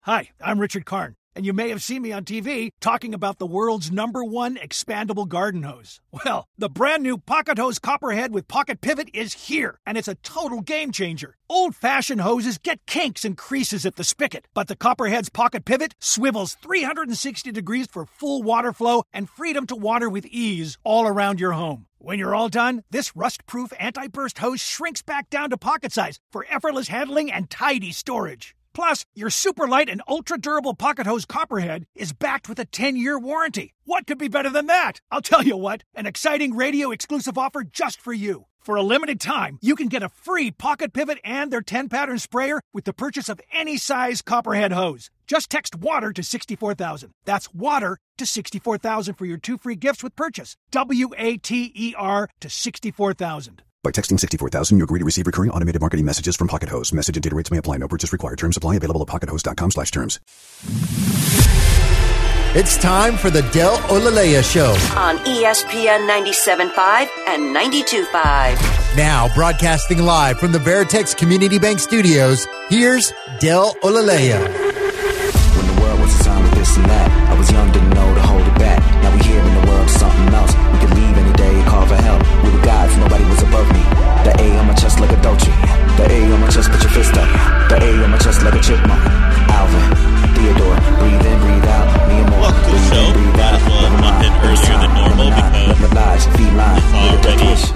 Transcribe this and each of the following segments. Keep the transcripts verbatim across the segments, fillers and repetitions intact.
Hi, I'm Richard Karn, and you may have seen me on T V talking about the world's number one expandable garden hose. Well, the brand new Pocket Hose Copperhead with Pocket Pivot is here, and it's a total game changer. Old-fashioned hoses get kinks and creases at the spigot, but the Copperhead's Pocket Pivot swivels three hundred sixty degrees for full water flow and freedom to water with ease all around your home. When you're all done, this rust-proof anti-burst hose shrinks back down to pocket size for effortless handling and tidy storage. Plus, your super light and ultra-durable Pocket Hose Copperhead is backed with a ten-year warranty. What could be better than that? I'll tell you what, an exciting radio-exclusive offer just for you. For a limited time, you can get a free Pocket Pivot and their ten-pattern sprayer with the purchase of any size Copperhead hose. Just text WATER to sixty-four thousand. That's WATER to sixty-four thousand for your two free gifts with purchase. W A T E R to sixty-four thousand. By texting sixty-four thousand, you agree to receive recurring automated marketing messages from Pocket Hose. Message and data rates may apply. No purchase required. Terms apply. Available at pockethose.com slash terms. It's time for the Del Olalea Show on E S P N ninety-seven point five and ninety-two point five. Now, broadcasting live from the Veritex Community Bank Studios, here's Del Olalea. When the world was assigned with this and that, I was young, didn't know to hold it back. Now we here in the world, something else. We could leave any day and call for help. We were gods, nobody was above me. The A on my chest like a Dolce. The A on my chest, put your fist up. The A on my chest like a chipmunk. Alvin, Theodore, breathe in, breathe out. Me and more. Welcome to the show. Might as well have nothing earlier than normal because it's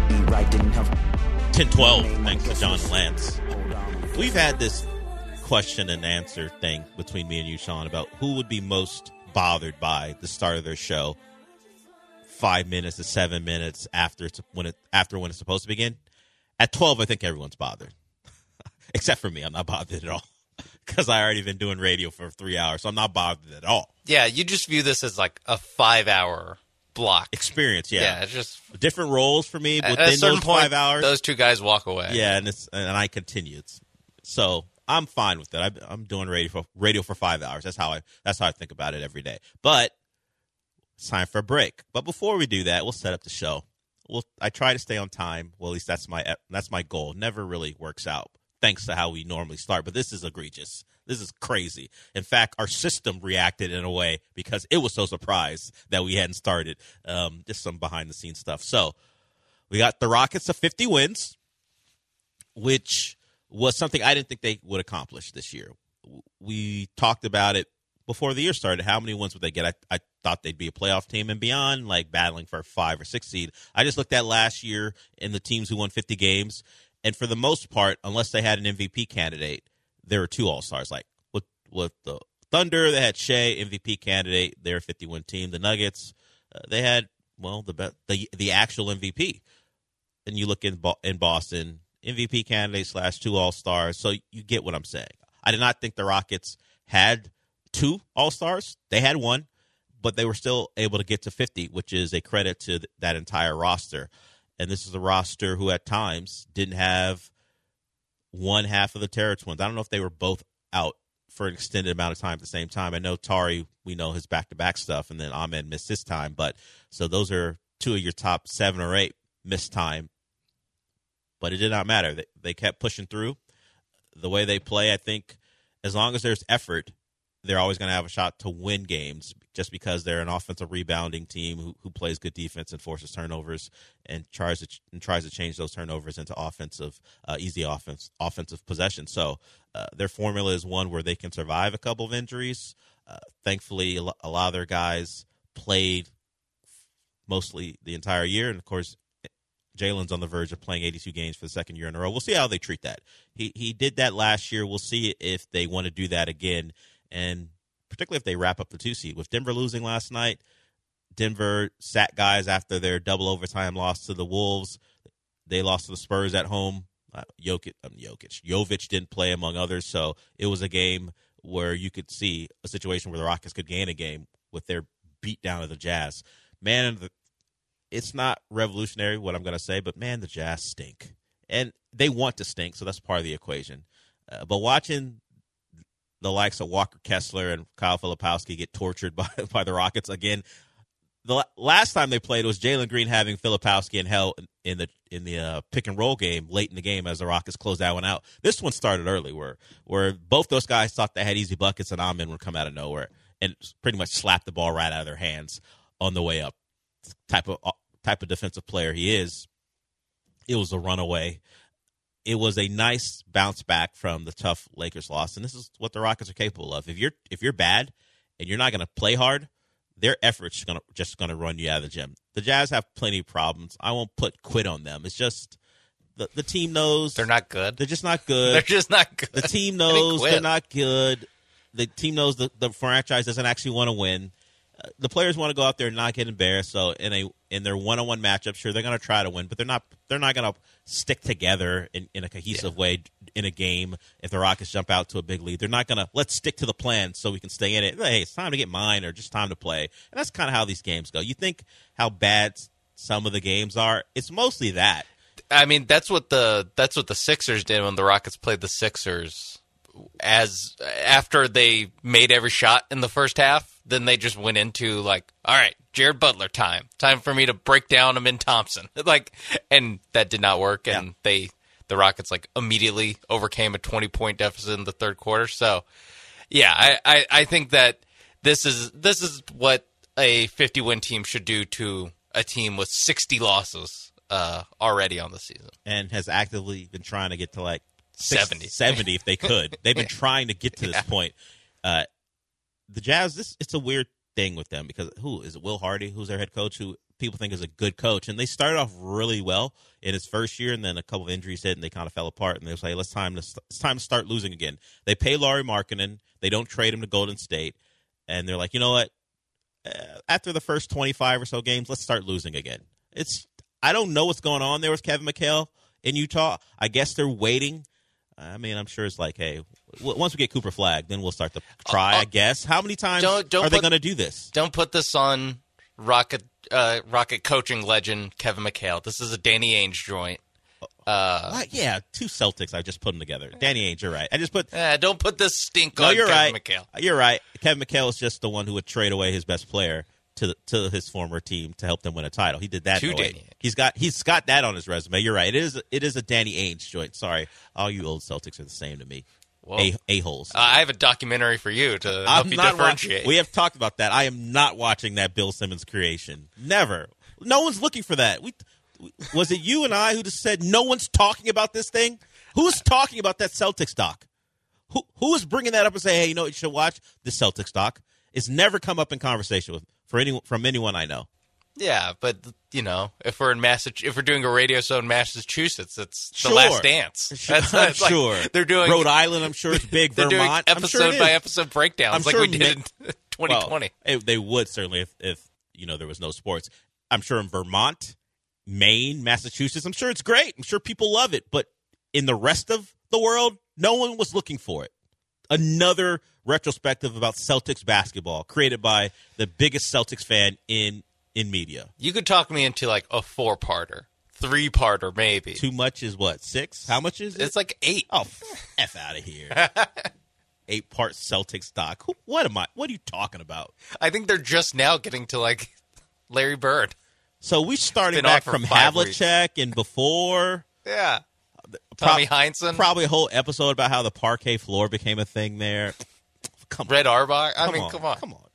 already ten twelve, thanks to John Lance. We've had this question and answer thing between me and you, Sean, about who would be most bothered by the start of their show five minutes to seven minutes after it's when it after when it's supposed to begin. At twelve, I think everyone's bothered, except for me. I'm not bothered at all because I already been doing radio for three hours, so I'm not bothered at all. Yeah, you just view this as like a five-hour block experience. Yeah, yeah, it's just different roles for me at, within at a certain those point, five hours. Those two guys walk away. Yeah, and it's and I continue. It's, so I'm fine with it. I, I'm doing radio for radio for five hours. That's how I that's how I think about it every day. But it's time for a break. But before we do that, we'll set up the show. We'll I try to stay on time. Well, at least that's my that's my goal. Never really works out thanks to how we normally start. But this is egregious. This is crazy. In fact, our system reacted in a way because it was so surprised that we hadn't started. Um, just some behind-the-scenes stuff. So we got the Rockets to fifty wins, which was something I didn't think they would accomplish this year. We talked about it before the year started. How many wins would they get? I, I thought they'd be a playoff team and beyond, like battling for a five or six seed. I just looked at last year and the teams who won fifty games, and for the most part, unless they had an M V P candidate, there were two All-Stars. Like with with the Thunder, they had Shea, M V P candidate. They're a fifty-win team. The Nuggets, uh, they had well the the the actual M V P. And you look in Bo- in Boston, M V P candidate slash two All-Stars. So you get what I'm saying. I did not think the Rockets had two All-Stars. They had one, but they were still able to get to fifty, which is a credit to th- that entire roster. And this is a roster who at times didn't have one half of the Terror Twins. I don't know if they were both out for an extended amount of time at the same time. I know Tari, we know his back-to-back stuff, and then Ahmed missed his time. But so those are two of your top seven or eight missed time. But it did not matter. They, they kept pushing through. The way they play, I think, as long as there's effort, they're always going to have a shot to win games just because they're an offensive rebounding team who, who plays good defense and forces turnovers and tries to and tries to change those turnovers into offensive, uh, easy offense, offensive possession. So uh, their formula is one where they can survive a couple of injuries. Uh, thankfully, a lot of their guys played mostly the entire year, and of course, Jalen's on the verge of playing eighty-two games for the second year in a row. We'll see how they treat that. He he did that last year. We'll see if they want to do that again, and particularly if they wrap up the two seed. With Denver losing last night, Denver sat guys after their double overtime loss to the Wolves. They lost to the Spurs at home. Uh, Jokic, um, Jokic, Jovic didn't play, among others. So it was a game where you could see a situation where the Rockets could gain a game with their beat down of the Jazz. Man, the It's not revolutionary, what I'm going to say, but, man, the Jazz stink. And they want to stink, so that's part of the equation. Uh, but watching the likes of Walker Kessler and Kyle Filipowski get tortured by, by the Rockets, again, the la- last time they played, it was Jalen Green having Filipowski and Hell in the in the uh, pick and roll game late in the game as the Rockets closed that one out. This one started early, where where both those guys thought they had easy buckets, and Amin would come out of nowhere and pretty much slap the ball right out of their hands on the way up. Type of type of defensive player he is. It was a runaway. It was a nice bounce back from the tough Lakers loss, and this is what the Rockets are capable of. If you're if you're bad and you're not going to play hard, their efforts are gonna just going to run you out of the gym. The Jazz have plenty of problems. I won't put quit on them. It's just the the team knows They're not good. They're just not good. They're just not good. The team I didn't knows quit. they're not good. The team knows the the franchise doesn't actually want to win. Uh, the players want to go out there and not get embarrassed. So in a in their one on one matchup, sure they're going to try to win, but they're not they're not going to stick together in, in a cohesive Yeah. way in a game. If the Rockets jump out to a big lead, they're not going to let's stick to the plan so we can stay in it. Hey, it's time to get mine or just time to play. And that's kind of how these games go. You think how bad some of the games are? It's mostly that. I mean, that's what the that's what the Sixers did when the Rockets played the Sixers. As after they made every shot in the first half, then they just went into like, all right, Jared Butler time, time for me to break down Amin Thompson, like, and that did not work. And Yeah. they, the Rockets, like immediately overcame a twenty point deficit in the third quarter. So, yeah, I, I, I think that this is this is what a fifty win team should do to a team with sixty losses uh, already on the season. And has actively been trying to get to like six, seventy. seventy if they could. They've been trying to get to this point. Uh, the Jazz, this it's a weird thing with them because who is it? Will Hardy, who's their head coach, who people think is a good coach, and they started off really well in his first year, and then a couple of injuries hit, and they kind of fell apart. And they was like, "Let's time to st- it's time to start losing again." They pay Lauri Markkanen. They don't trade him to Golden State, and they're like, "You know what? Uh, after the first twenty-five or so games, let's start losing again." It's I don't know what's going on there with Kevin McHale in Utah. I guess they're waiting. I mean, I'm sure it's like, hey, w- once we get Cooper Flagg, then we'll start to try, I guess. How many times Don't- don't are they put- going to do this? Don't put this on Rocket uh, Rocket coaching legend Kevin McHale. This is a Danny Ainge joint. Uh, What? Yeah, two Celtics. I just put them together. Danny Ainge, you're right. I just put. eh, don't put this stink No, on you're Kevin right. McHale. You're right. Kevin McHale is just the one who would trade away his best player to the, to his former team to help them win a title. He did that. To in a way. Danny Ainge. He's got he's got that on his resume. You're right. It is it is a Danny Ainge joint. Sorry, all you old Celtics are the same to me. Whoa. A a holes. Uh, I have a documentary for you to help I'm you not differentiate. wa- we have talked about that. I am not watching that Bill Simmons creation. Never. No one's looking for that. We, was it you and I who just said no one's talking about this thing? Who's talking about that Celtics doc? Who who is bringing that up and say, hey, you know what you should watch? The Celtics doc. It's never come up in conversation with for any from anyone I know. Yeah, but you know, if we're in Massachusetts, if we're doing a radio show in Massachusetts, it's Sure. The Last Dance. Sure, That's, I'm that's like- sure. they're doing Rhode Island, I'm sure it's big. They're doing Vermont, I'm episode sure it by is. episode breakdowns I'm like sure we did ma- in twenty twenty. Well, it- they would certainly if, if you know there was no sports. I'm sure in Vermont, Maine, Massachusetts, I'm sure it's great. I'm sure people love it. But in the rest of the world, no one was looking for it. Another retrospective about Celtics basketball created by the biggest Celtics fan in in media. You could talk me into like a four-parter, three-parter maybe. Too much is what? Six? How much is it? It's like eight. Oh, F out of here. Eight part Celtics doc. Who, what am I? What are you talking about? I think they're just now getting to like Larry Bird. So we starting Been back on for from five Havlicek and before. Yeah. Prob- Tommy Heinsohn. Probably a whole episode about how the parquet floor became a thing there. Come on. Red Auerbach. I Come mean, on, come on. Come on.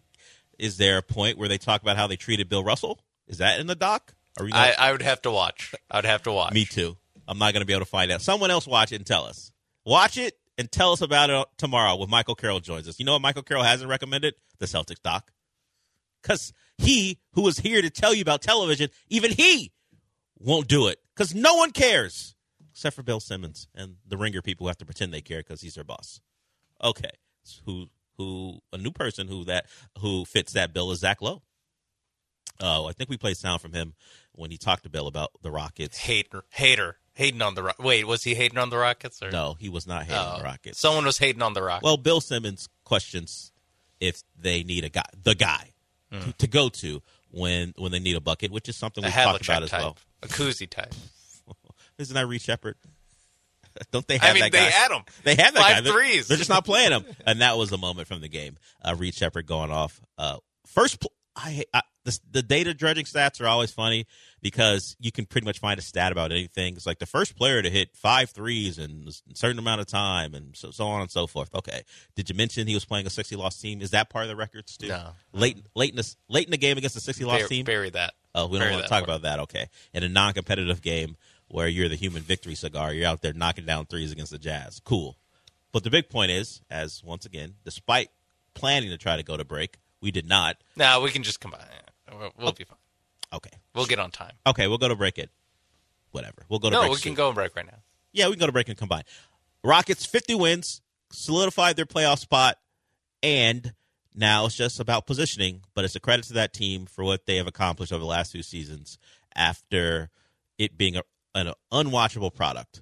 Is there a point where they talk about how they treated Bill Russell? Is that in the doc? Are we I, not- I would have to watch. I would have to watch. Me too. I'm not going to be able to find out. Someone else watch it and tell us. Watch it and tell us about it tomorrow when Michael Carroll joins us. You know what Michael Carroll hasn't recommended? The Celtics doc. Because he, who was here to tell you about television, even he won't do it. Because no one cares. Except for Bill Simmons and the Ringer people who have to pretend they care because he's their boss. Okay. Who who a new person who that who fits that bill is Zach Lowe. Oh, I think we played sound from him when he talked to Bill about the Rockets. Hater. Hater. Hating on the Rockets. Wait, was he hating on the Rockets? Or? No, he was not hating Oh. the Rockets. Someone was hating on the Rockets. Well, Bill Simmons questions if they need a guy, the guy to, to go to when when they need a bucket, which is something a we've talked Havlicek about as type. well. A Kuzi type. Isn't that Reed Shepard? Don't they have I mean, that they guy? had him. They have that Five guy. They're, threes. they're just not playing him. And that was a moment from the game. Uh, Reed Shepard going off. Uh, first, pl- I, I the, the data dredging stats are always funny because you can pretty much find a stat about anything. It's like the first player to hit five threes in a certain amount of time, and so, so on and so forth. Okay, did you mention he was playing a sixty-loss team? Is that part of the records too? No. Late, late in the late in the game against a sixty-loss Bury, team. bury that. Oh, we don't bury want to that talk part. about that. Okay, in a non-competitive game where you're the human victory cigar, you're out there knocking down threes against the Jazz. Cool. But the big point is, as once again, despite planning to try to go to break, we did not. No, we can just combine. We'll, we'll be fine. Okay. We'll get on time. Okay, we'll go to break it. Whatever. We'll go to no, break. we can soon. go on break right now. Yeah, we can go to break and combine. Rockets, fifty wins, solidified their playoff spot, and now it's just about positioning, but it's a credit to that team for what they have accomplished over the last two seasons after it being a, an unwatchable product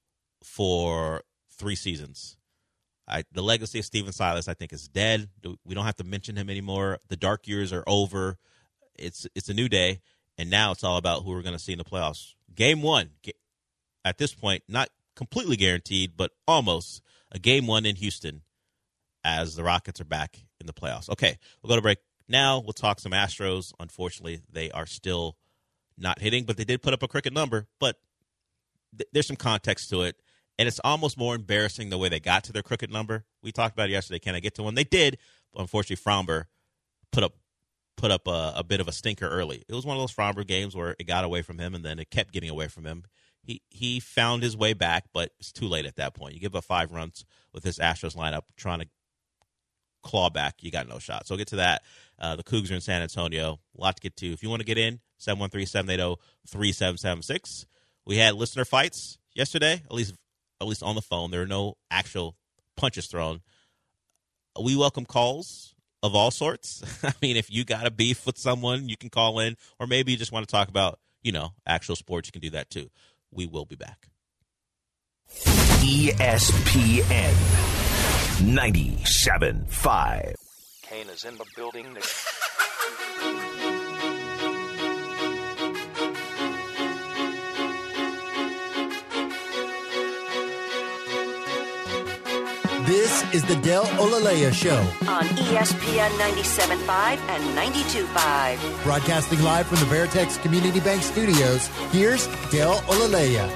for three seasons. I, the legacy of Stephen Silas, I think, is dead. We don't have to mention him anymore. The dark years are over. It's it's a new day, and now it's all about who we're going to see in the playoffs. Game one, at this point, not completely guaranteed, but almost a game one in Houston as the Rockets are back in the playoffs. Okay, we'll go to break now. We'll talk some Astros. Unfortunately, they are still not hitting, but they did put up a cricket number. But th- there's some context to it. And it's almost more embarrassing the way they got to their crooked number. We talked about it yesterday. Can I get to one? They did. But unfortunately, Fromber put up put up a, a bit of a stinker early. It was one of those Fromber games where it got away from him, and then it kept getting away from him. He he found his way back, but it's too late at that point. You give up five runs with this Astros lineup trying to claw back, you got no shot. So we'll get to that. Uh, the Cougs are in San Antonio. A lot to get to. If you want to get in, seven one three, seven eight zero, three seven seven six. We had listener fights yesterday, at least at least on the phone. There were no actual punches thrown. We welcome calls of all sorts. I mean, if you got a beef with someone, you can call in, or maybe you just want to talk about, you know, actual sports. You can do that too. We will be back. E S P N ninety-seven point five. Kane is in the building. This is the Del Olalea Show. On E S P N ninety-seven point five and ninety-two point five. Broadcasting live from the Veritex Community Bank Studios, here's Del Olalea.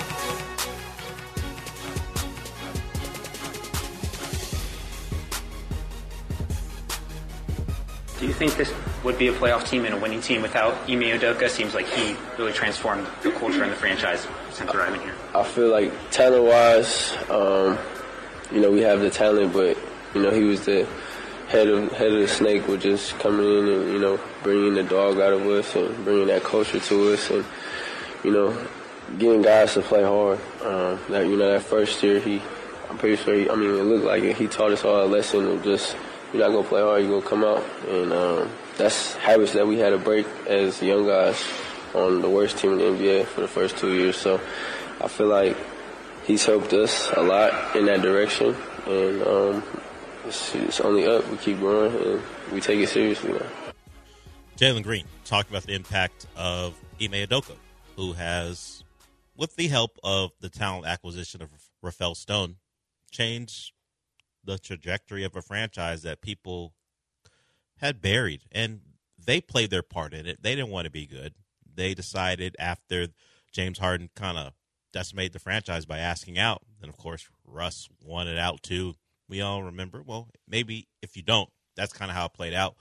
Do you think this would be a playoff team and a winning team without Ime Udoka? Seems like he really transformed the culture in the franchise since arriving here. I feel like talent-wise, um, you know, we have the talent, but, you know, he was the head of head of the snake with just coming in and, you know, bringing the dog out of us and bringing that culture to us and, you know, getting guys to play hard. Um, that, you know, that first year, he, I'm pretty sure, he, I mean, it looked like it. He taught us all a lesson of just, you're not going to play hard, you're going to come out. And um, that's habits that we had to break as young guys on the worst team in the N B A for the first two years. So I feel like he's helped us a lot in that direction. And um, it's, it's only up. We keep growing, and we take it seriously now. Jalen Green talked about the impact of Ime Udoka, who has, with the help of the talent acquisition of Rafael Stone, changed the trajectory of a franchise that people had buried, and they played their part in it. They didn't want to be good. They decided after James Harden kind of decimated the franchise by asking out, and of course Russ wanted out too. We all remember. Well, maybe if you don't, that's kind of how it played out.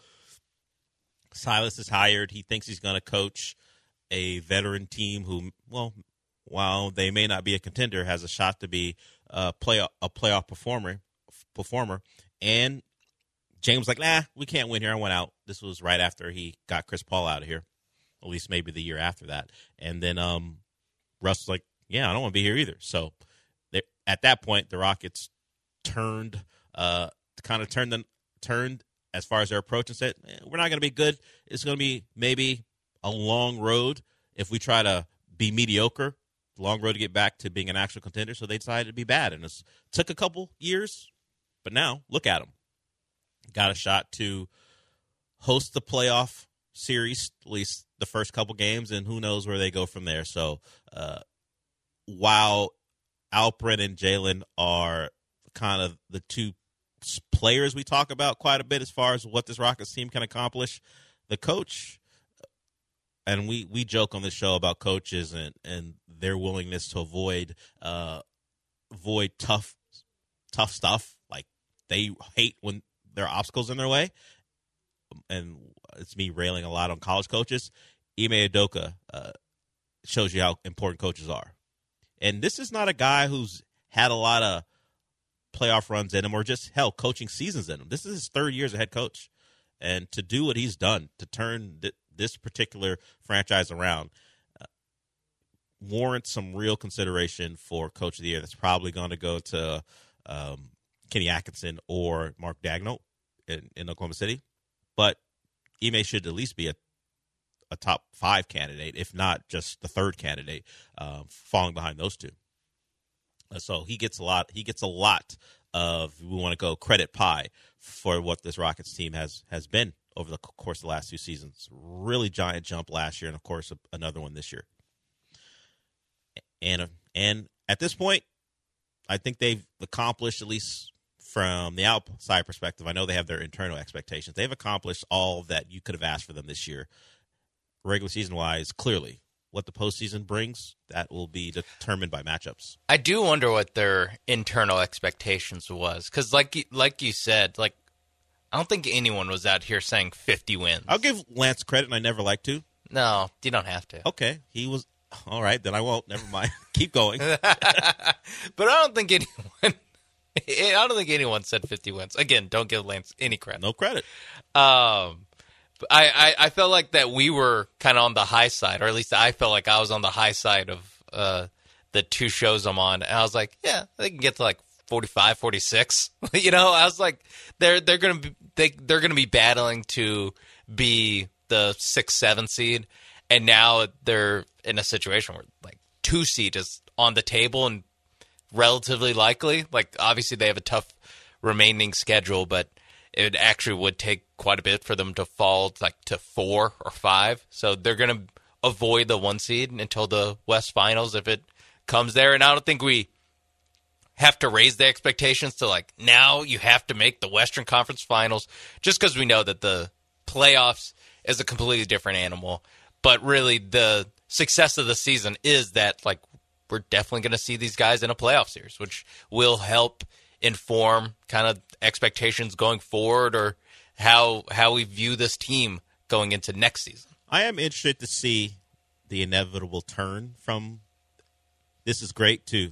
Silas is hired. He thinks he's going to coach a veteran team who, well, while they may not be a contender, has a shot to be a play a playoff performer. performer and James was like, nah, we can't win here. I went out. This was right after he got Chris Paul out of here, at least maybe the year after that. And then um Russ was like, yeah, I don't want to be here either. So at that point the Rockets turned uh kind of turned the, turned as far as their approach and said, eh, we're not going to be good. It's going to be maybe a long road if we try to be mediocre, long road to get back to being an actual contender. So they decided to be bad, and it took a couple years. But now, look at them. Got a shot to host the playoff series, at least the first couple games, and who knows where they go from there. So uh, while Alperen and Jalen are kind of the two players we talk about quite a bit as far as what this Rockets team can accomplish, the coach, and we, we joke on this show about coaches and, and their willingness to avoid uh, avoid tough tough stuff. Like they hate when there are obstacles in their way. And it's me railing a lot on college coaches. Ime Udoka uh, shows you how important coaches are. And this is not a guy who's had a lot of playoff runs in him or just, hell, coaching seasons in him. This is his third year as a head coach. And to do what he's done, to turn th- this particular franchise around, uh, warrants some real consideration for Coach of the Year. That's probably going to go to um, Kenny Atkinson or Mark Daigneault in, in Oklahoma City. But Ime should at least be a, a top five candidate, if not just the third candidate, uh, falling behind those two. Uh, so he gets a lot. He gets a lot of, we want to go credit pie for what this Rockets team has has been over the course of the last two seasons. Really giant jump last year, and of course another one this year. And and at this point, I think they've accomplished, at least from the outside perspective, I know they have their internal expectations. They've accomplished all that you could have asked for them this year. Regular season-wise, clearly. What the postseason brings, that will be determined by matchups. I do wonder what their internal expectations was. Because like, like you said, like I don't think anyone was out here saying fifty wins. I'll give Lance credit, and I never like to. No, you don't have to. Okay, he was... All right, then I won't. Never mind. Keep going. But I don't think anyone... I don't think anyone said fifty wins. Again, don't give Lance any credit. No credit. Um, I, I, I felt like that we were kind of on the high side, or at least I felt like I was on the high side of uh, the two shows I'm on. And I was like, yeah, they can get to like forty-five, forty-six. You know, I was like, they're they're gonna be they they're gonna be battling to be the six, seven seed, and now they're in a situation where like two seed is on the table and relatively likely. Like, obviously they have a tough remaining schedule, but it actually would take quite a bit for them to fall like to four or five. So they're going to avoid the one seed until the West Finals if it comes there. And I don't think we have to raise the expectations to like, now you have to make the Western Conference Finals, just because we know that the playoffs is a completely different animal. But really the success of the season is that like, we're definitely going to see these guys in a playoff series, which will help inform kind of expectations going forward or how how we view this team going into next season. I am interested to see the inevitable turn from this is great to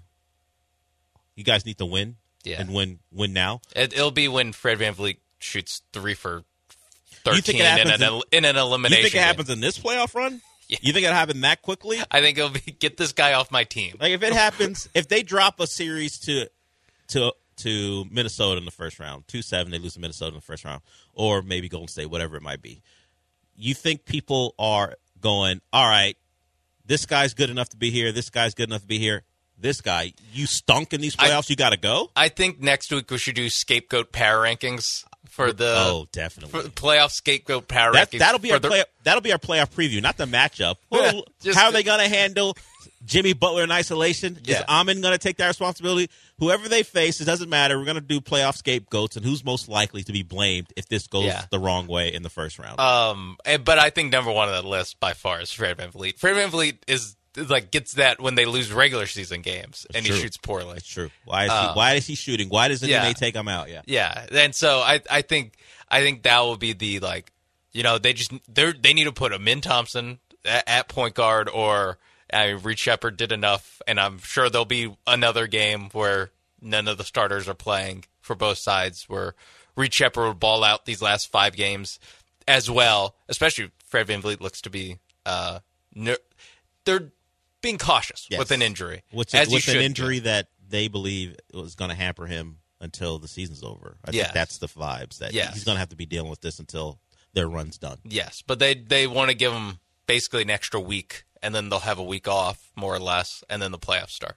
you guys need to win yeah. and win win now. It, it'll be when Fred VanVleet shoots three for thirteen you think it happens in, an, in, in an elimination. You think it game. happens in this playoff run? Yeah. You think it'll happen that quickly? I think it'll be get this guy off my team. Like if it happens, if they drop a series to to to Minnesota in the first round, two seven, they lose to Minnesota in the first round, or maybe Golden State, whatever it might be. You think people are going, all right, this guy's good enough to be here, this guy's good enough to be here. This guy, you stunk in these playoffs, I, you got to go? I think next week we should do scapegoat power rankings for the oh, definitely for playoff scapegoat power that, rankings. That'll be our the, play, that'll be our playoff preview, not the matchup. Well, yeah, how are they going to handle Jimmy Butler in isolation? Yeah. Is Amin going to take that responsibility? Whoever they face, it doesn't matter. We're going to do playoff scapegoats and who's most likely to be blamed if this goes yeah. the wrong way in the first round. Um, but I think number one on the list by far is Fred VanVleet. Fred VanVleet is like gets that when they lose regular season games That's and true. he shoots poorly. That's true. Why is um, he? Why is he shooting? Why doesn't yeah. he take him out? Yeah, yeah. And so I, I think, I think that will be the like, you know, they just they they need to put Amin Thompson at, at point guard, or I mean, Reed Sheppard did enough, and I'm sure there'll be another game where none of the starters are playing for both sides, where Reed Sheppard will ball out these last five games as well. Especially Fred VanVleet looks to be, uh, ner- they're being cautious yes. with an injury, Which, as with you an should injury do. that they believe was going to hamper him until the season's over. I yes. think that's the vibes that yes. he's going to have to be dealing with this until their run's done. Yes, but they they want to give him basically an extra week, and then they'll have a week off, more or less, and then the playoffs start.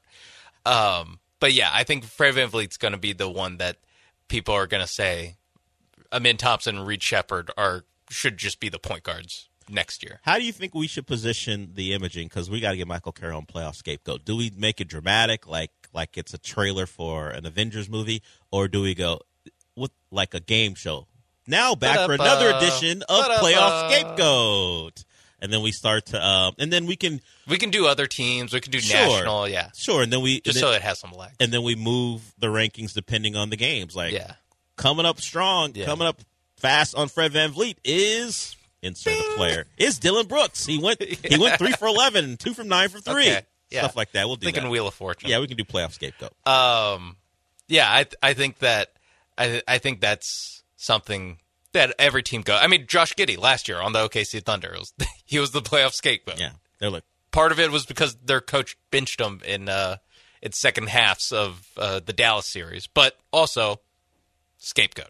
Um, but yeah, I think Fred VanVleet's going to be the one that people are going to say Amin Thompson and Reed Sheppard are should just be the point guards next year. How do you think we should position the imaging? Because we got to get Michael Carroll on playoff scapegoat. Do we make it dramatic, like like it's a trailer for an Avengers movie, or do we go with like a game show? Now back for Ba-da-ba. another edition of Ba-da-ba. Playoff Scapegoat. And then we start to, um, and then we can. We can do other teams. We can do Sure. national, yeah. Sure. And then we. Just and so then, it has some legs. And then we move the rankings depending on the games. Like, Yeah. coming up strong, Yeah. coming up fast on Fred VanVleet is, insert a player, is Dylan Brooks. He went he went three for eleven, two from nine for three. Okay. Yeah. Stuff like that. We'll do Thinking that. Wheel of Fortune. Yeah, we can do Playoff Scapegoat. Um, yeah, I I think that I I think that's something that every team go. I mean, Josh Giddey last year on the O K C Thunder, it was, he was the playoff scapegoat. Yeah, they're like part of it was because their coach benched him in uh in second halves of uh, the Dallas series, but also scapegoat.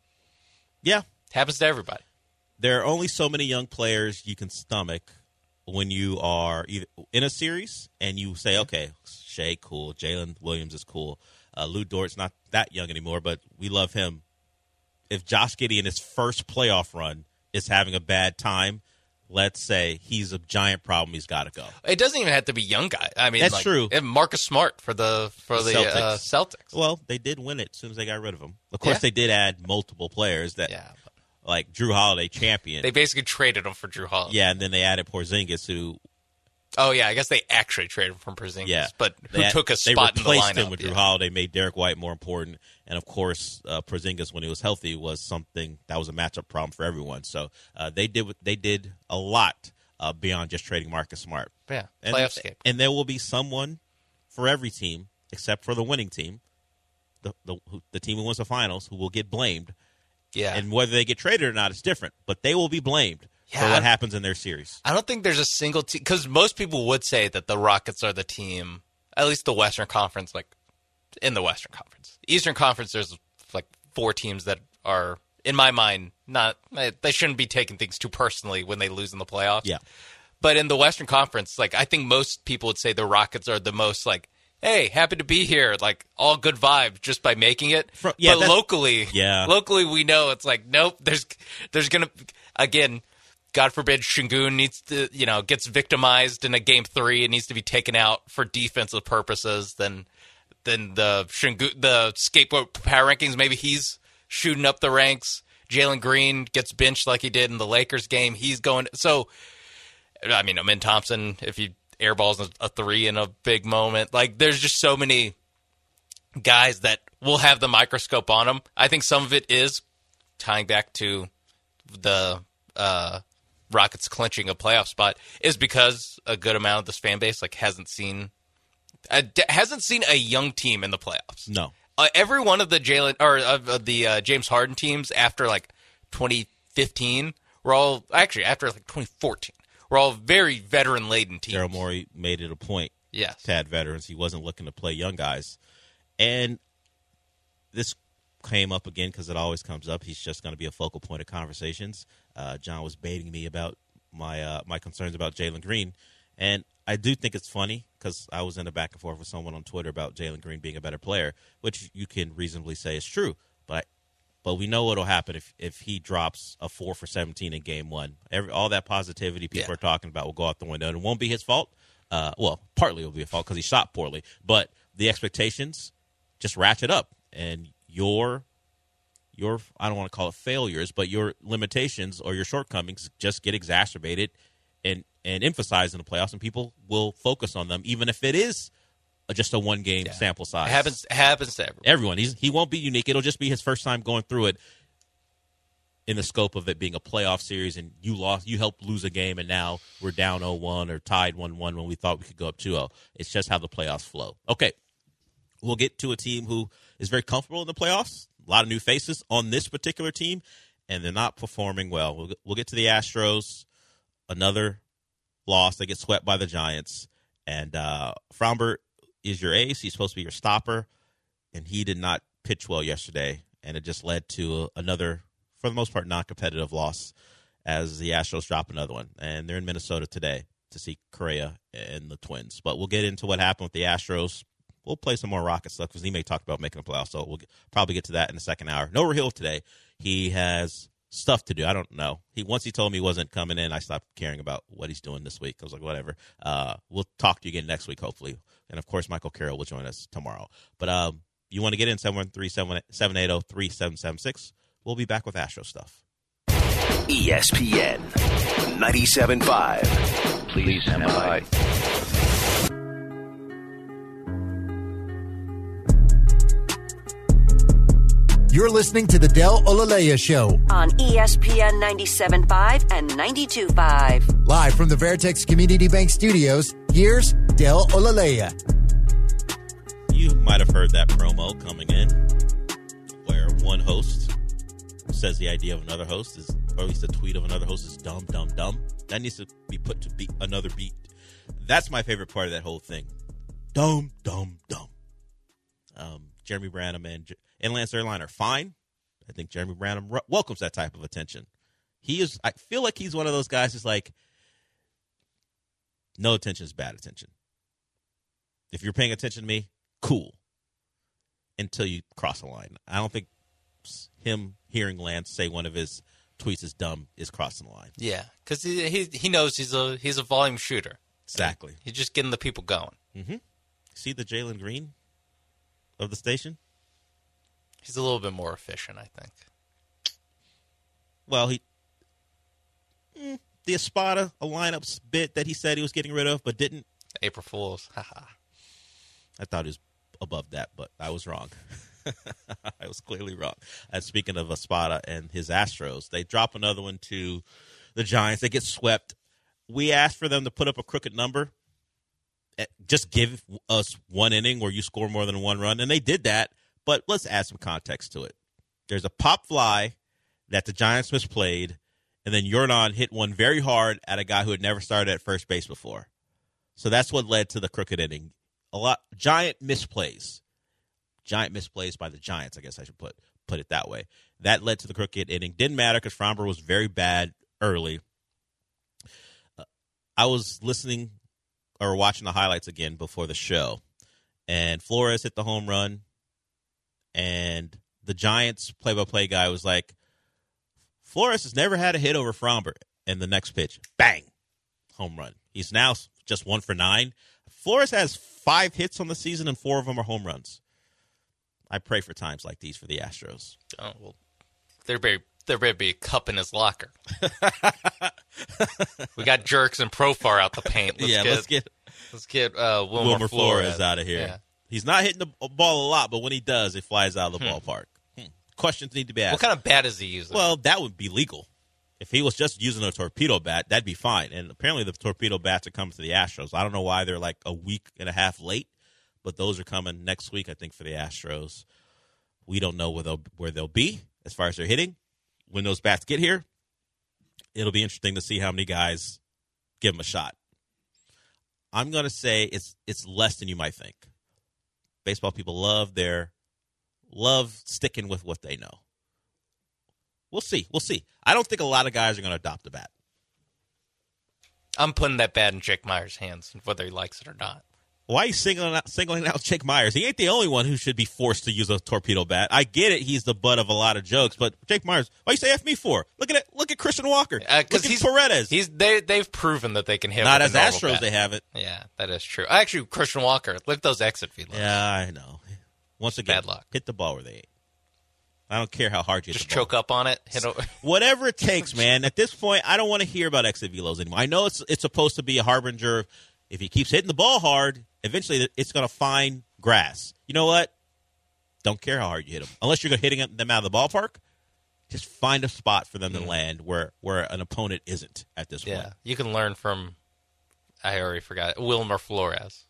Yeah, happens to everybody. There are only so many young players you can stomach when you are either in a series and you say, okay, Shea, cool. Jalen Williams is cool. Uh, Lou Dort's not that young anymore, but we love him. If Josh Giddey in his first playoff run is having a bad time, let's say he's a giant problem. He's got to go. It doesn't even have to be young guy. I mean, That's like, true. And Marcus Smart for the for the Celtics. Uh, Celtics. Well, they did win it as soon as they got rid of him. Of course, Yeah. they did add multiple players that, Yeah. like Drew Holiday, champion. They basically traded him for Drew Holiday. Yeah, and then they added Porzingis, who Oh yeah, I guess they actually traded him from Porzingis. Yeah, but who They had- took a they spot in the replaced lineup? him with Drew yeah. Holiday, made Derek White more important, and of course, uh, Porzingis when he was healthy was something that was a matchup problem for everyone. So uh, they did they did a lot uh, beyond just trading Marcus Smart. Yeah, and, playoff scape. and there will be someone for every team except for the winning team, the the, who, the team who wins the finals, who will get blamed. Yeah, And whether they get traded or not is different, but they will be blamed for Yeah. what happens in their series. I don't think there's a single team because most people would say that the Rockets are the team, at least the Western Conference, like in the Western Conference. Eastern Conference, there's like four teams that are, in my mind, not they shouldn't be taking things too personally when they lose in the playoffs. Yeah. But in the Western Conference, like I think most people would say the Rockets are the most like, hey, happy to be here, like all good vibes just by making it. From, yeah, but that's- locally, yeah. locally we know it's like, nope, there's there's gonna again, God forbid Şengün needs to, you know, gets victimized in a game three and needs to be taken out for defensive purposes, then then the Şengün, the scapegoat power rankings, maybe he's shooting up the ranks. Jalen Green gets benched like he did in the Lakers game. He's going so I mean, Amin Thompson, if he airballs a three in a big moment, like there's just so many guys that will have the microscope on them. I think some of it is tying back to the uh, Rockets clinching a playoff spot is because a good amount of this fan base like hasn't seen uh, hasn't seen a young team in the playoffs. No, uh, every one of the Jalen or of uh, the uh, James Harden teams after like twenty fifteen were all actually after like twenty fourteen. We're all very veteran-laden teams. Daryl Morey made it a point yes. to add veterans. He wasn't looking to play young guys. And this came up again because it always comes up. He's just going to be a focal point of conversations. Uh, John was baiting me about my uh, my concerns about Jalen Green. And I do think it's funny because I was in a back and forth with someone on Twitter about Jalen Green being a better player, which you can reasonably say is true. But But we know what'll happen if, if he drops a four for seventeen in game one. Every, all that positivity people Yeah. are talking about will go out the window, and it won't be his fault. Uh, well, partly it will be a fault because he shot poorly, but the expectations just ratchet up, and your your I don't want to call it failures, but your limitations or your shortcomings just get exacerbated and and emphasized in the playoffs, and people will focus on them, even if it is just a one game Yeah. sample size. It happens happens to everyone. Everyone. He's, he won't be unique. It'll just be his first time going through it in the scope of it being a playoff series, and you lost, you helped lose a game, and now we're down oh one or tied one one when we thought we could go up two oh. It's just how the playoffs flow. Okay, we'll get to a team who is very comfortable in the playoffs. A lot of new faces on this particular team, and they're not performing well. We'll, we'll get to the Astros. Another loss. They get swept by the Giants. And uh, Framber is your ace. He's supposed to be your stopper, and he did not pitch well yesterday, and it just led to another, for the most part, non-competitive loss as the Astros drop another one. And they're in Minnesota today to see Correa and the Twins. But we'll get into what happened with the Astros. We'll play some more Rocket stuff because he may talk about making a playoff, so we'll get, probably get to that in the second hour. Noah Hill today, he has stuff to do. I don't know. He Once he told me he wasn't coming in, I stopped caring about what he's doing this week. I was like, whatever. Uh, we'll talk to you again next week, hopefully. And, of course, Michael Carroll will join us tomorrow. But um, you want to get in seven one three, seven eight zero, three seven seven six. we'll be back with Astro stuff. E S P N ninety-seven point five. Please stand by. You're listening to the Del Olaleya Show on E S P N ninety-seven point five and ninety-two point five. Live from the Veritex Community Bank Studios, here's Del Olaleya. You might have heard that promo coming in where one host says the idea of another host is, or at least a tweet of another host is dumb, dumb, dumb. That needs to be put to beat another beat. That's my favorite part of that whole thing. Dumb, dumb, dumb. Um, Jeremy Branham and, and Lance Zierlein are fine. I think Jeremy Branham r- welcomes that type of attention. He is. I feel like he's one of those guys who's like, no attention is bad attention. If you're paying attention to me, cool. Until you cross the line. I don't think him hearing Lance say one of his tweets is dumb is crossing the line. Yeah, because he, he he knows he's a he's a volume shooter. Exactly. He's just getting the people going. Mm-hmm. See the Jalen Green of the station? He's a little bit more efficient, I think. Well, he mm, the Espada, a lineups bit that he said he was getting rid of, but didn't. April Fools. Haha. I thought he was above that, but I was wrong. I was clearly wrong. And speaking of Espada and his Astros, they drop another one to the Giants. They get swept. We asked for them to put up a crooked number. Just give us one inning where you score more than one run, and they did that. But let's add some context to it. There's a pop fly that the Giants misplayed, and then Yordan hit one very hard at a guy who had never started at first base before. So that's what led to the crooked inning. A lot giant misplays. Giant misplays by the Giants, I guess I should put put it that way. That led to the crooked inning. Didn't matter because Framber was very bad early. Uh, I was listening or watching the highlights again before the show, and Flores hit the home run, and the Giants play-by-play guy was like, Flores has never had a hit over Framber. And the next pitch, bang, home run. He's now just one for nine. Flores has five hits on the season, and four of them are home runs. I pray for times like these for the Astros. Oh, well, there better, there better be a cup in his locker. We got Jerks and Profar out the paint. Let's yeah, get, let's get let's get uh, Wilmer, Wilmer Flores, Flores out of here. Yeah. He's not hitting the ball a lot, but when he does, it flies out of the hmm. ballpark. Hmm. Questions need to be asked. What kind of bat is he using? Well, that would be legal. If he was just using a torpedo bat, that'd be fine. And apparently the torpedo bats are coming to the Astros. I don't know why they're like a week and a half late, but those are coming next week, I think, for the Astros. We don't know where they'll, where they'll be as far as their hitting. When those bats get here, it'll be interesting to see how many guys give them a shot. I'm going to say it's it's less than you might think. Baseball people love their love sticking with what they know. We'll see. We'll see. I don't think a lot of guys are going to adopt the bat. I'm putting that bat in Jake Myers' hands, whether he likes it or not. Why are you singling out, singling out Jake Myers? He ain't the only one who should be forced to use a torpedo bat. I get it. He's the butt of a lot of jokes, but Jake Myers, why you say F me for? Look at it. Look at Christian Walker. Uh, look at Paredes. He's they they've proven that they can hit. Not with as a Astros, bat. they haven't. Yeah, that is true. Actually, Christian Walker. Look at those exit feelers. Yeah, I know. Once again, bad luck. Hit the ball where they ain't. I don't care how hard you hit just the ball. choke up on it. Hit a- Whatever it takes, man. At this point, I don't want to hear about exit velos anymore. I know it's it's supposed to be a harbinger. If he keeps hitting the ball hard, eventually it's going to find grass. You know what? Don't care how hard you hit them. Unless you're hitting them out of the ballpark, just find a spot for them mm. to land where, where an opponent isn't at this yeah, point. Yeah, you can learn from, I already forgot, Wilmer Flores.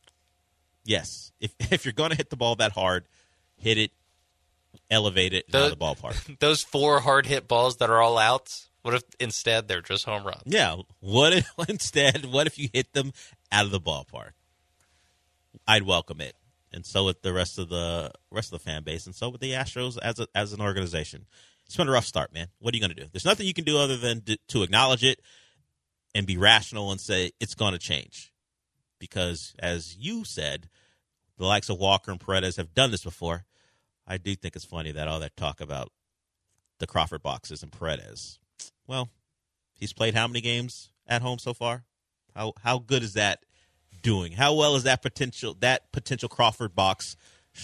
Yes. If if you're going to hit the ball that hard, hit it, elevate it, the, out of the ballpark. Those four hard-hit balls that are all outs, what if instead they're just home runs? Yeah. What if instead, what if you hit them out of the ballpark? I'd welcome it. And so would the rest of the rest of the fan base, and so would the Astros as a, as an organization. It's been a rough start, man. What are you going to do? There's nothing you can do other than to, to acknowledge it and be rational and say it's going to change. Because, as you said, the likes of Walker and Paredes have done this before. I do think it's funny that all that talk about the Crawford boxes and Paredes. Well, he's played how many games at home so far? How how good is that doing? How well is that potential that potential Crawford box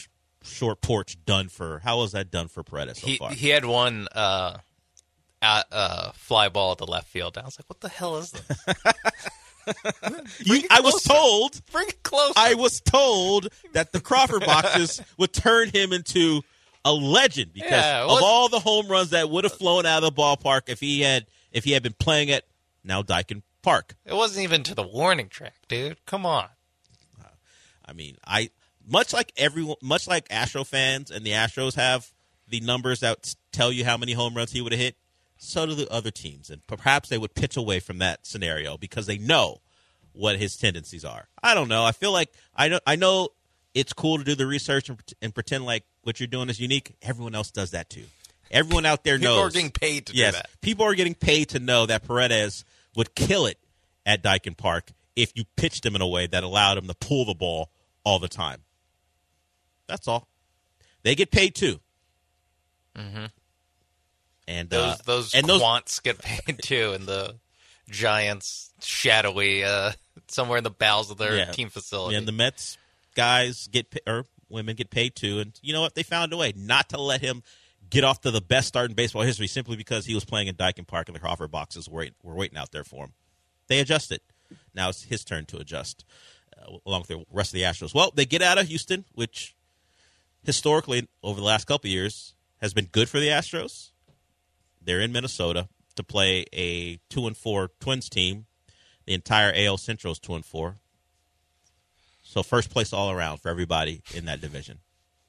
short porch done for? How was that done for Paredes so he, far? He had one uh, at, uh, fly ball at the left field. I was like, what the hell is this? you, I was told. Bring it closer. I was told that the Crawford boxes would turn him into a legend because Yeah, of what- all the home runs that would have flown out of the ballpark if he had if he had been playing at now Daikin Park. It wasn't even to the warning track, dude. Come on. I mean, I much like everyone, much like Astro fans and the Astros have the numbers that tell you how many home runs he would have hit. So do the other teams, and perhaps they would pitch away from that scenario because they know what his tendencies are. I don't know. I feel like I know. I know it's cool to do the research and, and pretend like what you're doing is unique. Everyone else does that too. Everyone out there People knows. are getting paid to yes, do that. People are getting paid to know that Paredes would kill it at Daikin Park if you pitched him in a way that allowed him to pull the ball all the time. That's all. They get paid too. Mm-hmm. And those uh, those and those quants get paid too, and the Giants shadowy uh, somewhere in the bowels of their yeah. team facility. Yeah, and the Mets guys get pa- or women get paid too. And you know what? They found a way not to let him get off to the best start in baseball history simply because he was playing in Daikin Park and the Crawford boxes were, were waiting out there for him. They adjusted. Now it's his turn to adjust uh, along with the rest of the Astros. Well, they get out of Houston, which historically over the last couple of years has been good for the Astros. They're in Minnesota to play a two and four Twins team. The entire A L Central is two and four. So first place all around for everybody in that division.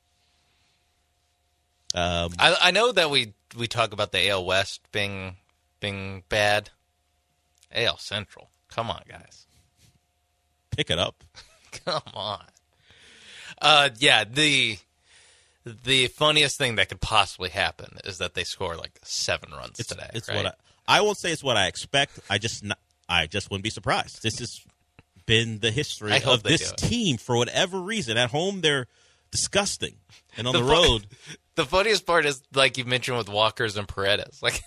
Um, I, I know that we we talk about the A L West being being bad. A L Central, come on, guys, pick it up. Come on. Uh, yeah, the the funniest thing that could possibly happen is that they score like seven runs It's, today. it's right? what I, I won't say it's what I expect. I just not, I just wouldn't be surprised. This has been the history I hope of they this do it. team for whatever reason. At home, they're disgusting, and on the, The fu- road, The funniest part is, like you mentioned with Walkers and Paredes, like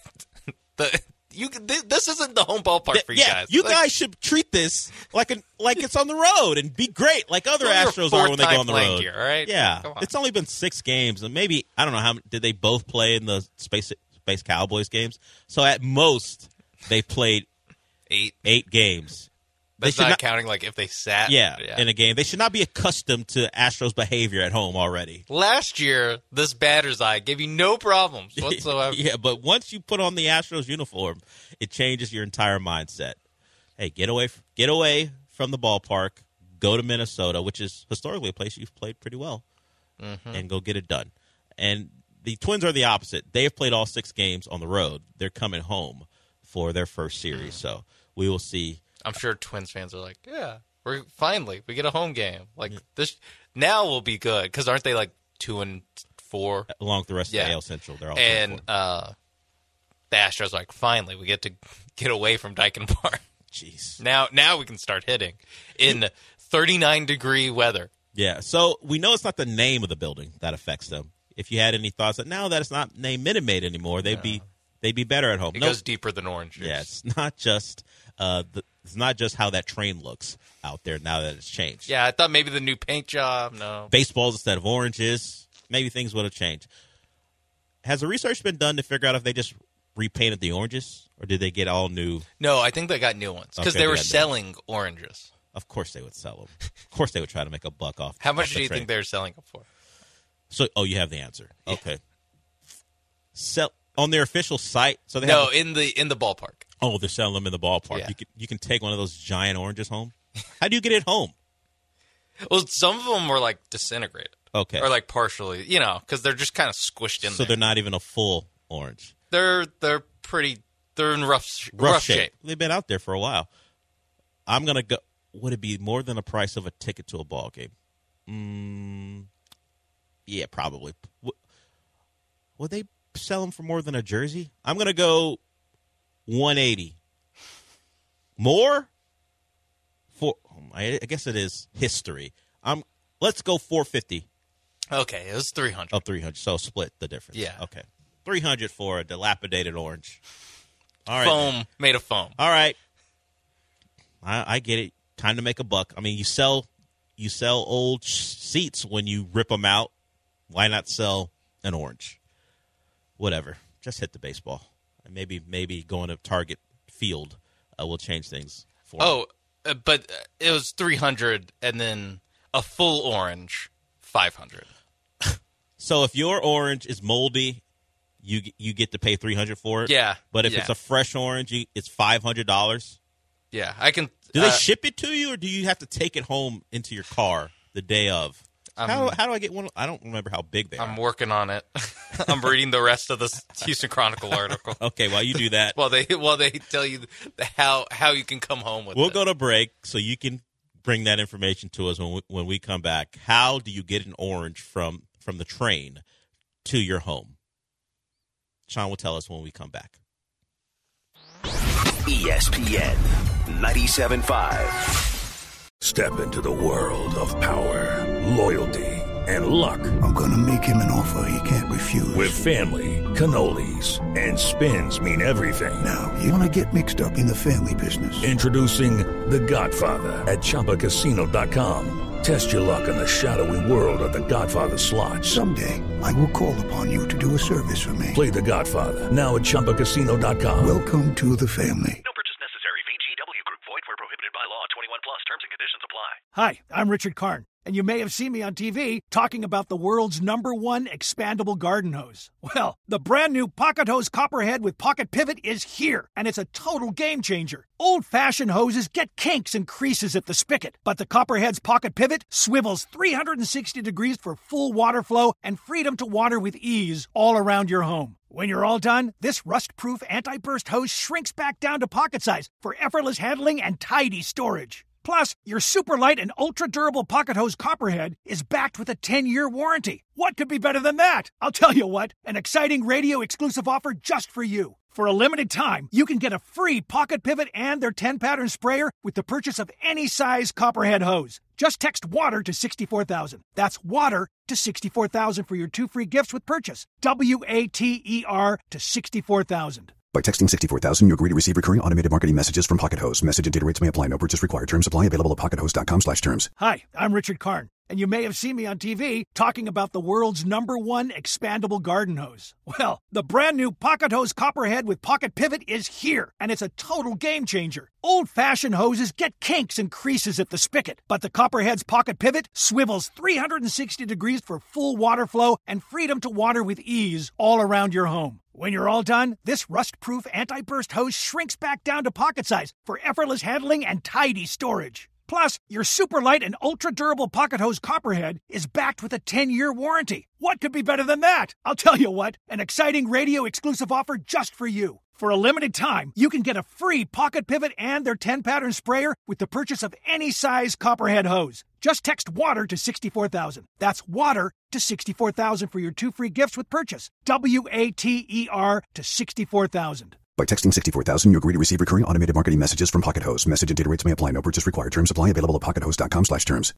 the you. th- This isn't the home ballpark Th- for you yeah, guys. you Like, guys should treat this like an like it's on the road and be great, like other It's only your Astros are when they fourth go on the time playing road. here, all right? Yeah, Come on. it's only been six games, and maybe I don't know how did they both play in the Space Space Cowboys games. So at most they played eight eight games. That's should not, not- counting like if they sat. Yeah, in a game. They should not be accustomed to Astros behavior at home already. Last year, this batter's eye gave you no problems whatsoever. Yeah, but once you put on the Astros uniform, it changes your entire mindset. Hey, get away, get away from the ballpark. Go to Minnesota, which is historically a place you've played pretty well, Mm-hmm. and go get it done. And the Twins are the opposite. They have played all six games on the road. They're coming home for their first series, so we will see. I'm sure Twins fans are like, yeah, we're finally we get a home game. Like this now will be good because aren't they like two and four Along with the rest Yeah. of the A L Central, they're all and twenty-four. uh, the Astros are like finally we get to get away from Daikin Park. Jeez. Now now we can start hitting in thirty-nine degree weather. Yeah, so we know it's not the name of the building that affects them. If you had any thoughts that now that it's not named Minute Maid anymore, they'd be they'd be better at home. It No- goes deeper than orange juice. Yeah, it's not just uh, the, it's not just how that train looks out there now that it's changed. Yeah, I thought maybe the new paint job. No, Baseballs instead of oranges, maybe things would have changed. Has the research been done to figure out if they just repainted the oranges or did they get all new? no, I think they got new ones because Okay, they they were got new selling oranges. Of course they would sell them. Of course they would try to make a buck off. How off much the do you train. think they were selling them for? So, oh, you have the answer. Okay. Sell on their official site. So they No, have. in the in the ballpark. Oh, they're selling them in the ballpark. Yeah. You can you can take one of those giant oranges home. How do you get it home? Well, some of them were like disintegrated. Okay. Or like partially, you know, because they're just kind of squished in So there. they're not even a full orange. They're they're pretty. They're in rough sh- Rough, rough shape. shape. They've been out there for a while. I'm gonna go. Would it be more than the price of a ticket to a ball game? Mm, yeah, probably. W- Would they sell them for more than a jersey? I'm gonna go one eighty. More? For I I guess it is history. I'm. Let's go four fifty. Okay, it was three hundred. Oh, three hundred. So split the difference. Yeah. Okay. three hundred for a dilapidated orange. All right. Foam made of foam. All right. I, I get it. Time to make a buck. I mean, you sell you sell old sh- seats when you rip them out Why not sell an orange? Whatever. Just hit the baseball. Maybe maybe going to Target Field uh, will change things for Oh, uh, but it was three hundred and then a full orange, five hundred. So if your orange is moldy, you you get to pay three hundred for it? Yeah. But if yeah. it's a fresh orange, you, it's five hundred dollars? Yeah, I can. Do they uh, ship it to you, or do you have to take it home into your car the day of? Um, how, how do I get one? I don't remember how big they I'm are. working on it. I'm reading the rest of this Houston Chronicle article. Okay, while you do that. While they while they tell you the, how how you can come home with We'll it. go to break so you can bring that information to us when we, when we come back. How do you get an orange from, from the train to your home? Sean will tell us when we come back. E S P N ninety-seven point five. Step into the world of power, loyalty, and luck. I'm going to make him an offer he can't refuse. With family, cannolis, and spins mean everything. Now, you want to get mixed up in the family business. Introducing The Godfather at Chumba Casino dot com. Test your luck in the shadowy world of The Godfather slot. Someday, I will call upon you to do a service for me. Play The Godfather now at Chumba Casino dot com. Welcome to the family. No purchase necessary. V G W Group. Void where prohibited by law. twenty-one plus. Terms and conditions apply. Hi, I'm Richard Karn, and you may have seen me on T V talking about the world's number one expandable garden hose. Well, the brand new Pocket Hose Copperhead with Pocket Pivot is here, and it's a total game changer. Old-fashioned hoses get kinks and creases at the spigot, but the Copperhead's Pocket Pivot swivels three hundred sixty degrees for full water flow and freedom to water with ease all around your home. When you're all done, this rust-proof anti-burst hose shrinks back down to pocket size for effortless handling and tidy storage. Plus, your super light and ultra-durable Pocket Hose Copperhead is backed with a ten-year warranty. What could be better than that? I'll tell you what, an exciting radio-exclusive offer just for you. For a limited time, you can get a free Pocket Pivot and their ten-pattern sprayer with the purchase of any size Copperhead hose. Just text WATER to sixty-four thousand. That's WATER to sixty-four thousand for your two free gifts with purchase. W A T E R to sixty-four thousand. By texting sixty-four thousand, you agree to receive recurring automated marketing messages from Pocket Hose. Message and data rates may apply. No purchase required. Terms apply. Available at pocket hose dot com slash terms. Hi, I'm Richard Karn, and you may have seen me on T V talking about the world's number one expandable garden hose. Well, the brand new Pocket Hose Copperhead with Pocket Pivot is here, and it's a total game changer. Old-fashioned hoses get kinks and creases at the spigot, but the Copperhead's Pocket Pivot swivels three hundred sixty degrees for full water flow and freedom to water with ease all around your home. When you're all done, this rust-proof anti-burst hose shrinks back down to pocket size for effortless handling and tidy storage. Plus, your super light and ultra-durable Pocket Hose Copperhead is backed with a ten-year warranty. What could be better than that? I'll tell you what, an exciting radio-exclusive offer just for you. For a limited time, you can get a free Pocket Pivot and their ten-pattern sprayer with the purchase of any size Copperhead hose. Just text WATER to sixty-four thousand. That's WATER to sixty-four thousand for your two free gifts with purchase. W A T E R to sixty-four thousand. By texting sixty-four thousand, you agree to receive recurring automated marketing messages from Pocket Hose. Message and data rates may apply. No purchase required. Terms apply. Available at pocket hose dot com slash terms.